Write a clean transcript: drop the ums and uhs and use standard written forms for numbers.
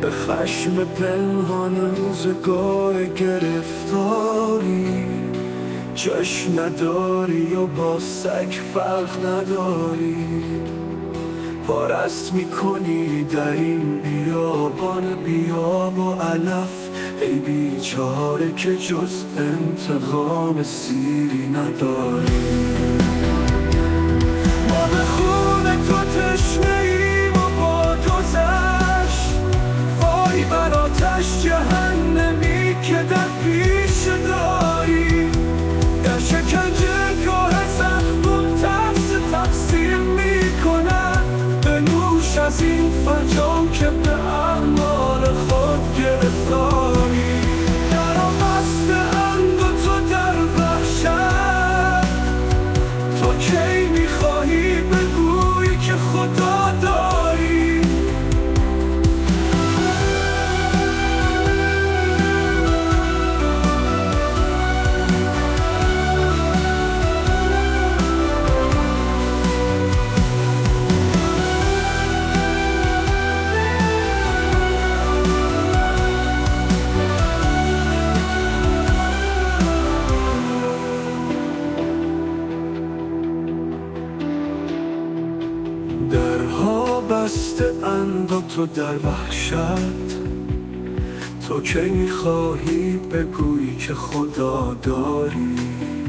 به خشم پنهان روزگار گرفتاری، چشم نداری و با سگ فرق نداری. پارست میکنی در این بیابان بیاب و علف، ای بیچاره که جز انتقام سیری نداری. ما به خون تو تشنه ایم و با گذشت، وای بر آتش جهنمی که در پیش داری. در شکنجه گاه زخم تقسیم میکنن، به نوش از این فجام که به اعمال خود گرفتاری. در بسته اند و تو در وحشت، تو کی میخواهی بگویی که خدا داری؟ درها بسته اند و تو در وحشت، تو کی میخواهی بگویی که خدا داری؟